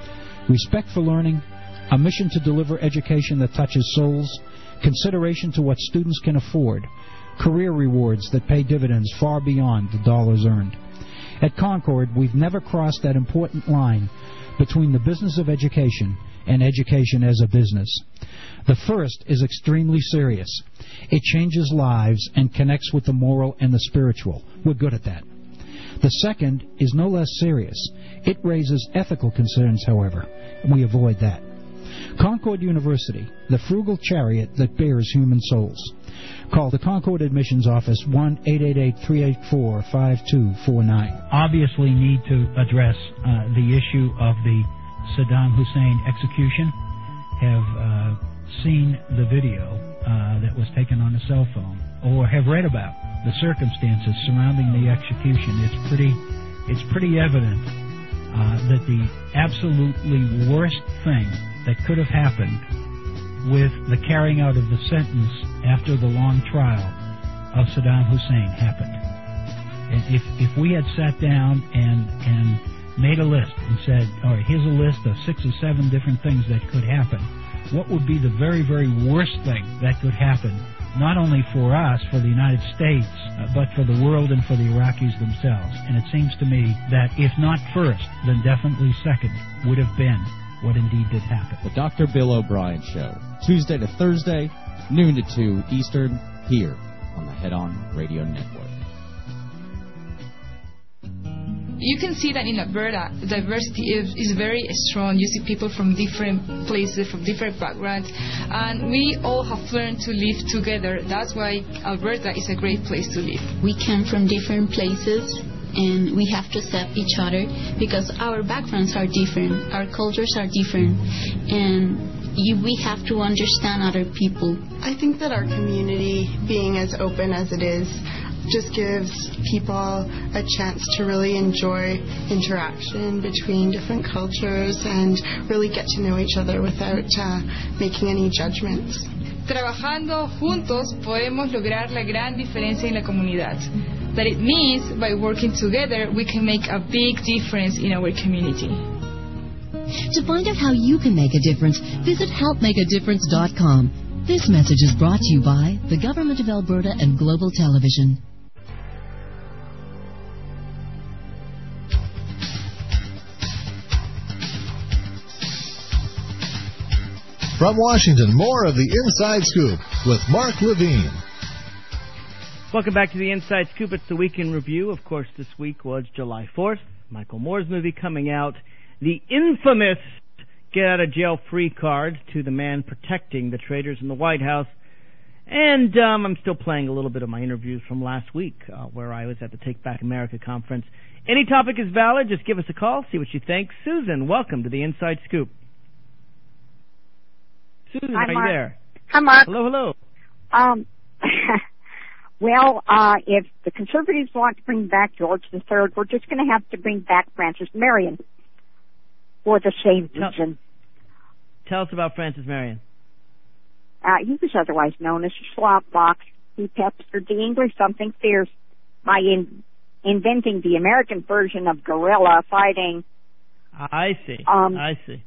Respect for learning, a mission to deliver education that touches souls, consideration to what students can afford, career rewards that pay dividends far beyond the dollars earned. At Concord, we've never crossed that important line between the business of education and education as a business. The first is extremely serious. It changes lives and connects with the moral and the spiritual. We're good at that. The second is no less serious. It raises ethical concerns, however, and we avoid that. Concord University, the frugal chariot that bears human souls. Call the Concord Admissions Office, one eight eight eight, three eight four, five two four nine. Obviously need to address uh, the issue of the Saddam Hussein execution. Have uh, seen the video uh, that was taken on a cell phone, or have read about the circumstances surrounding the execution. It's pretty, it's pretty evident uh, that the absolutely worst thing that could have happened with the carrying out of the sentence after the long trial of Saddam Hussein happened. And if if we had sat down and and made a list and said, all right, here's a list of six or seven different things that could happen, what would be the very, very worst thing that could happen, not only for us, for the United States, uh, but for the world and for the Iraqis themselves? And it seems to me that if not first, then definitely second would have been what indeed did happen. The Doctor Bill O'Brien Show, Tuesday to Thursday, noon to two Eastern, here on the Head On Radio Network. You can see that in Alberta, diversity is, is very strong. You see people from different places, from different backgrounds, and we all have learned to live together. That's why Alberta is a great place to live. We come from different places, and we have to accept each other because our backgrounds are different, our cultures are different, and you, we have to understand other people. I think that our community, being as open as it is, just gives people a chance to really enjoy interaction between different cultures and really get to know each other without uh, making any judgments. Trabajando juntos podemos lograr la gran diferencia en la comunidad. That it means by working together we can make a big difference in our community. To find out how you can make a difference, visit help make a difference dot com. This message is brought to you by the Government of Alberta and Global Television. From Washington, more of the Inside Scoop with Mark Levine. Welcome back to the Inside Scoop. It's the Week in Review. Of course, this week was July fourth. Michael Moore's movie coming out. The infamous get-out-of-jail-free card to the man protecting the traitors in the White House. And um, I'm still playing a little bit of my interviews from last week, uh, where I was at the Take Back America conference. Any topic is valid. Just give us a call, see what you think. Susan, welcome to the Inside Scoop. Susan, Hi, are Mark. you there? Hi, Mark. Hello, hello. Um, well, uh, if the Conservatives want to bring back George the Third, we're just going to have to bring back Francis Marion for the same reason. Tell us about Francis Marion. Uh, he was otherwise known as a slop box. He pestered the English something fierce by in, inventing the American version of guerrilla fighting. I see. Um, I see.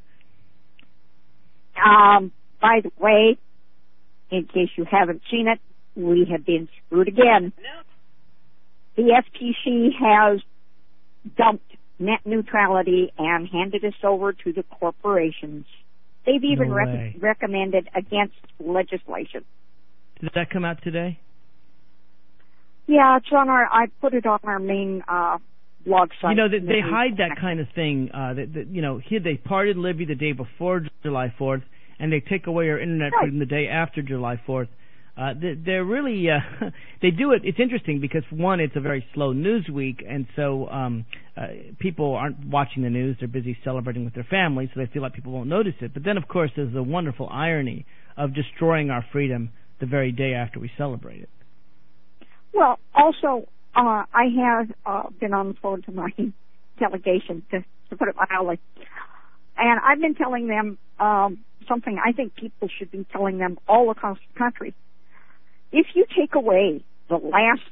Um, by the way, in case you haven't seen it, we have been screwed again. The F T C has dumped net neutrality and handed us over to the corporations. They've even No rec- way. recommended against legislation. Did that come out today? Yeah, it's on our, I put it on our main, uh, blog site. You know, they, they hide that kind of thing. Uh, that, that, you know, here they parted Libby the day before July fourth, and they take away our internet Right. freedom the day after July fourth. Uh, they, they're really, uh, they do it. It's interesting because, one, it's a very slow news week, and so um, uh, people aren't watching the news. They're busy celebrating with their families, so they feel like people won't notice it. But then, of course, there's the wonderful irony of destroying our freedom the very day after we celebrate it. Well, also, uh, I have uh, been on the phone to my delegation, to, to put it mildly, and I've been telling them um, something I think people should be telling them all across the country. If you take away the last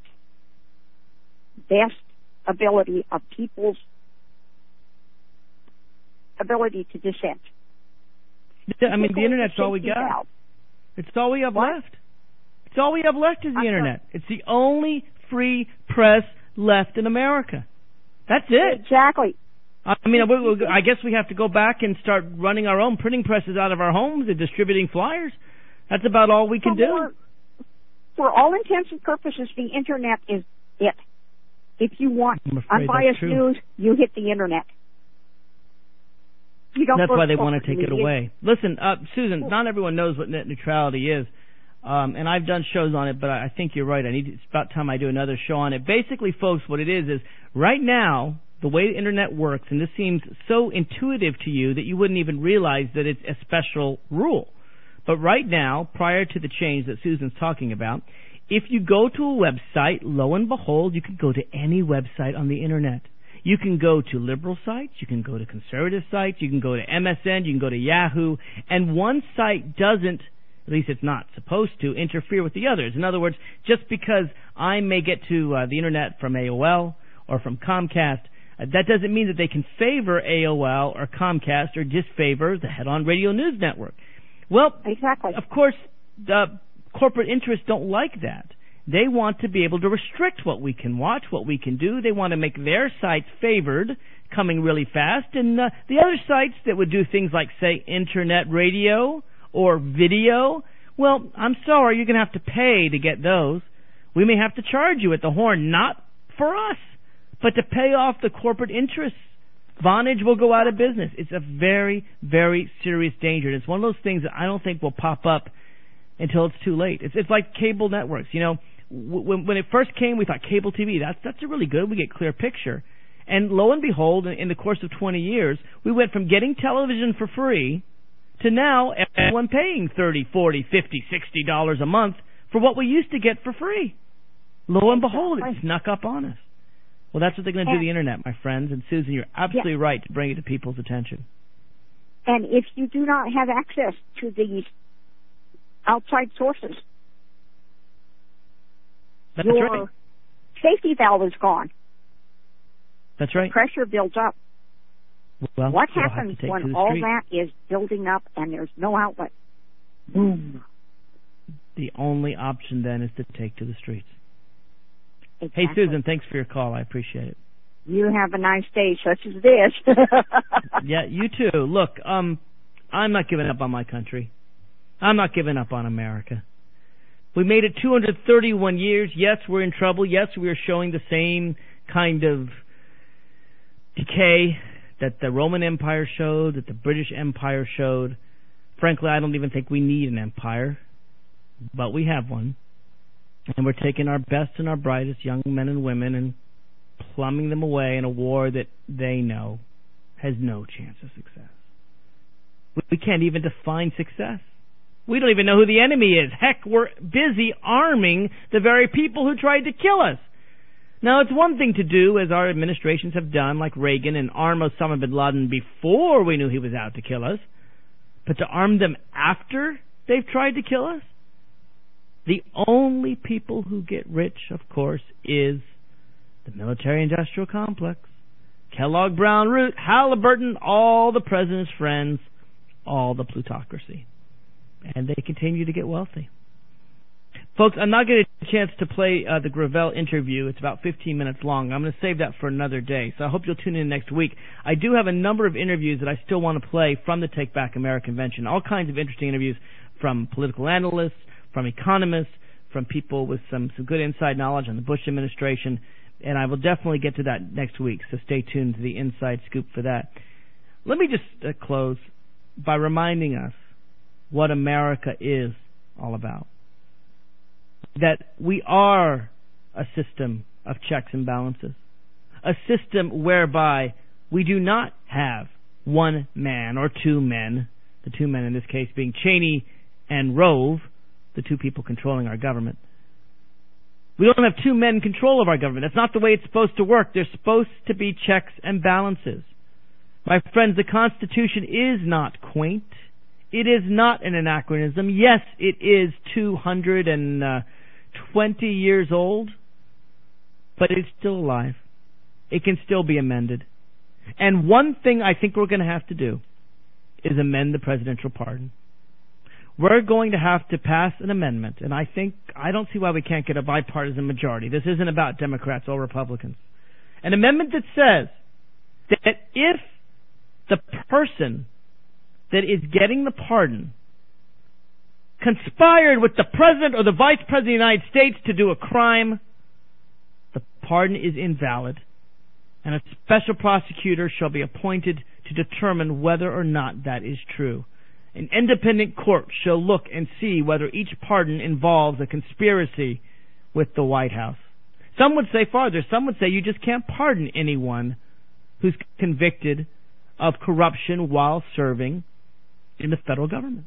best ability of people's ability to dissent. Yeah, I mean, the internet's all we got. Out. It's all we have What? left. It's all we have left is the I'm internet. It's the only free press left in America. That's it. Exactly. I mean, we, we, I guess we have to go back and start running our own printing presses out of our homes and distributing flyers. That's about all we can For do. more- For all intents and purposes, the internet is it. If you want I'm afraid that's unbiased true. news, you hit the internet. You don't That's work why they for want to take it media. away. Listen, uh, Susan, not everyone knows what net neutrality is. Um, and I've done shows on it, but I I think you're right. I need to, it's about time I do another show on it. Basically, folks, what it is is right now, the way the internet works, and this seems so intuitive to you that you wouldn't even realize that it's a special rule. But right now, prior to the change that Susan's talking about, if you go to a website, lo and behold, you can go to any website on the internet. You can go to liberal sites, you can go to conservative sites, you can go to M S N, you can go to Yahoo, and one site doesn't, at least it's not supposed to, interfere with the others. In other words, just because I may get to uh, the internet from A O L or from Comcast, uh, that doesn't mean that they can favor A O L or Comcast or disfavor the Head On Radio News Network. Well, exactly. Of course, the corporate interests don't like that. They want to be able to restrict what we can watch, what we can do. They want to make their sites favored, coming really fast, and uh, the other sites that would do things like, say, internet radio or video, well, I'm sorry, you're going to have to pay to get those. We may have to charge you at the horn, not for us, but to pay off the corporate interests. Vonage will go out of business. It's a very, very serious danger. It's one of those things that I don't think will pop up until it's too late. It's it's like cable networks. You know, when when it first came, we thought cable T V, that's that's a really good. We get clear picture. And lo and behold, in, in the course of twenty years, we went from getting television for free to now everyone paying thirty, forty, fifty, sixty dollars a month for what we used to get for free. Lo and behold, it snuck up on us. Well, that's what they're going to do to the internet, my friends. And Susan, you're absolutely Yeah. right to bring it to people's attention. And if you do not have access to these outside sources, That's your right. safety valve is gone. That's right. Pressure builds up. Well, What we'll have to happens take to when the all street. that is building up and there's no outlet? Boom. The only option then is to take to the streets. Exactly. Hey, Susan, thanks for your call. I appreciate it. You have a nice day such as this. Yeah, you too. Look, um, I'm not giving up on my country. I'm not giving up on America. We made it two hundred thirty-one years. Yes, we're in trouble. Yes, we are showing the same kind of decay that the Roman Empire showed, that the British Empire showed. Frankly, I don't even think we need an empire, but we have one. And we're taking our best and our brightest young men and women and plumbing them away in a war that they know has no chance of success. We can't even define success. We don't even know who the enemy is. Heck, we're busy arming the very people who tried to kill us. Now, it's one thing to do, as our administrations have done, like Reagan, and arm Osama bin Laden before we knew he was out to kill us. But to arm them after they've tried to kill us? The only people who get rich, of course, is the military-industrial complex. Kellogg, Brown, Root, Halliburton, all the president's friends, all the plutocracy. And they continue to get wealthy. Folks, I'm not getting a chance to play uh, the Gravel interview. It's about fifteen minutes long. I'm going to save that for another day, so I hope you'll tune in next week. I do have a number of interviews that I still want to play from the Take Back America Convention. All kinds of interesting interviews from political analysts, from economists, from people with some, some good inside knowledge on the Bush administration, and I will definitely get to that next week, so stay tuned to the Inside Scoop for that. Let me just uh, close by reminding us what America is all about. That we are a system of checks and balances. A system whereby we do not have one man or two men, the two men in this case being Cheney and Rove, the two people controlling our government. We don't have two men in control of our government. That's not the way it's supposed to work. There's supposed to be checks and balances. My friends, the Constitution is not quaint. It is not an anachronism. Yes, it is two hundred twenty years old, but it's still alive. It can still be amended. And one thing I think we're going to have to do is amend the presidential pardon. We're going to have to pass an amendment, and I think, I don't see why we can't get a bipartisan majority. This isn't about Democrats or Republicans. An amendment that says that if the person that is getting the pardon conspired with the President or the Vice President of the United States to do a crime, the pardon is invalid, and a special prosecutor shall be appointed to determine whether or not that is true. An independent court shall look and see whether each pardon involves a conspiracy with the White House. Some would say farther. Some would say you just can't pardon anyone who's convicted of corruption while serving in the federal government.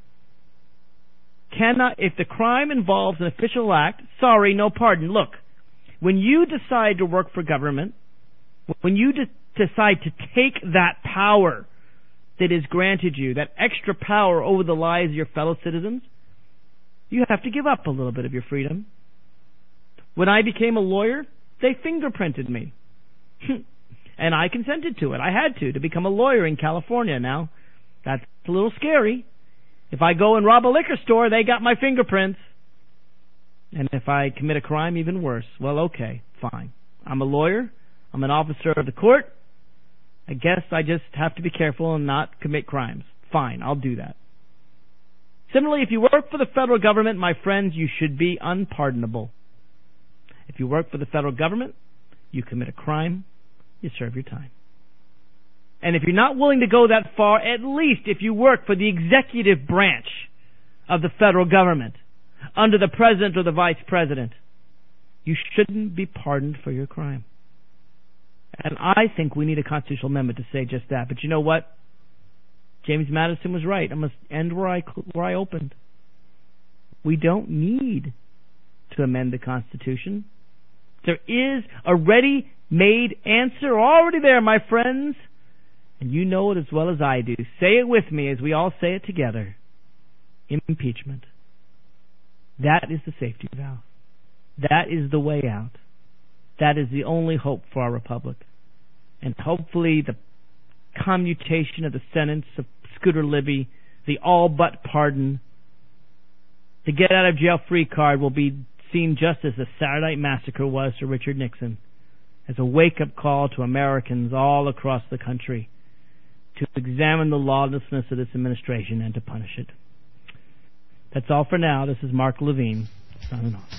Cannot, if the crime involves an official act, sorry, no pardon. Look, when you decide to work for government, when you de- decide to take that power that is granted you, that extra power over the lives of your fellow citizens, you have to give up a little bit of your freedom. When I became a lawyer, they fingerprinted me. And I consented to it. I had to, to become a lawyer in California now. That's a little scary. If I go and rob a liquor store, they got my fingerprints. And if I commit a crime, even worse. Well, okay, fine. I'm a lawyer. I'm an officer of the court. I guess I just have to be careful and not commit crimes. Fine, I'll do that. Similarly, if you work for the federal government, my friends, you should be unpardonable. If you work for the federal government, you commit a crime, you serve your time. And if you're not willing to go that far, at least if you work for the executive branch of the federal government, under the president or the vice president, you shouldn't be pardoned for your crime. And I think we need a constitutional amendment to say just that. But you know what? James Madison was right. I must end where I where I opened. We don't need to amend the Constitution. There is a ready-made answer already there, my friends. And you know it as well as I do. Say it with me as we all say it together. Impeachment. That is the safety valve. That is the way out. That is the only hope for our republic. And hopefully the commutation of the sentence of Scooter Libby, the all but pardon, The get-out-of-jail-free card will be seen just as the Saturday Night Massacre was to Richard Nixon, as a wake-up call to Americans all across the country to examine the lawlessness of this administration and to punish it. That's all for now. This is Mark Levine, signing off.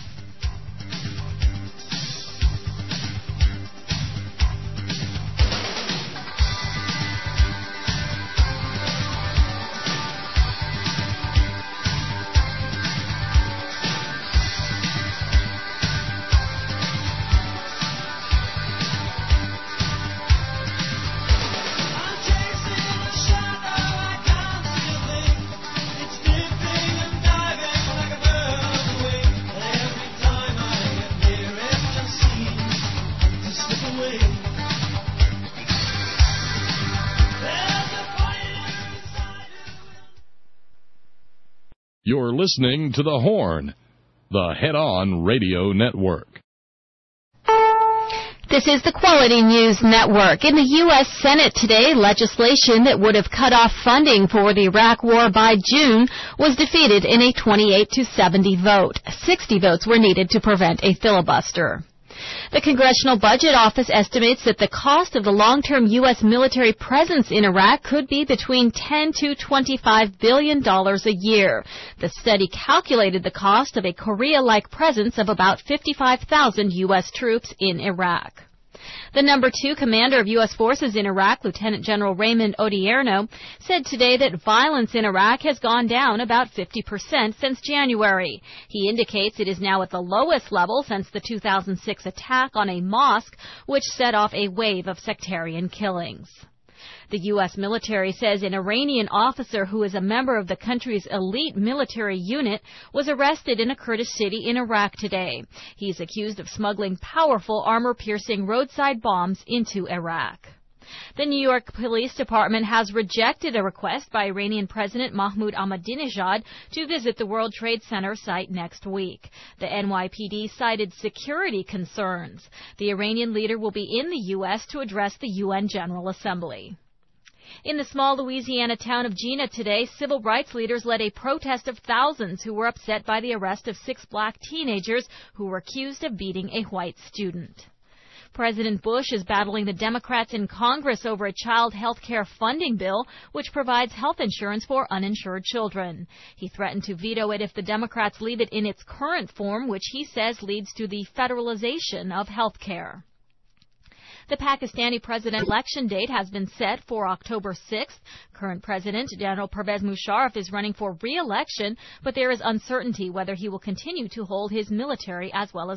You're listening to The Horn, the Head-On Radio Network. This is the Quality News Network. In the U S Senate today, legislation that would have cut off funding for the Iraq War by June was defeated in a twenty-eight to seventy vote. sixty votes were needed to prevent a filibuster. The Congressional Budget Office estimates that the cost of the long-term U S military presence in Iraq could be between ten to twenty-five billion dollars a year. The study calculated the cost of a Korea-like presence of about fifty-five thousand U S troops in Iraq. The number two commander of U S forces in Iraq, Lieutenant General Raymond Odierno, said today that violence in Iraq has gone down about fifty percent since January. He indicates it is now at the lowest level since the two thousand six attack on a mosque, which set off a wave of sectarian killings. The U S military says an Iranian officer who is a member of the country's elite military unit was arrested in a Kurdish city in Iraq today. He is accused of smuggling powerful armor-piercing roadside bombs into Iraq. The New York Police Department has rejected a request by Iranian President Mahmoud Ahmadinejad to visit the World Trade Center site next week. The N Y P D cited security concerns. The Iranian leader will be in the U S to address the U N General Assembly. In the small Louisiana town of Gina today, civil rights leaders led a protest of thousands who were upset by the arrest of six black teenagers who were accused of beating a white student. President Bush is battling the Democrats in Congress over a child health care funding bill which provides health insurance for uninsured children. He threatened to veto it if the Democrats leave it in its current form, which he says leads to the federalization of health care. The Pakistani president election date has been set for October sixth. Current President General Pervez Musharraf is running for re-election, but there is uncertainty whether he will continue to hold his military as well as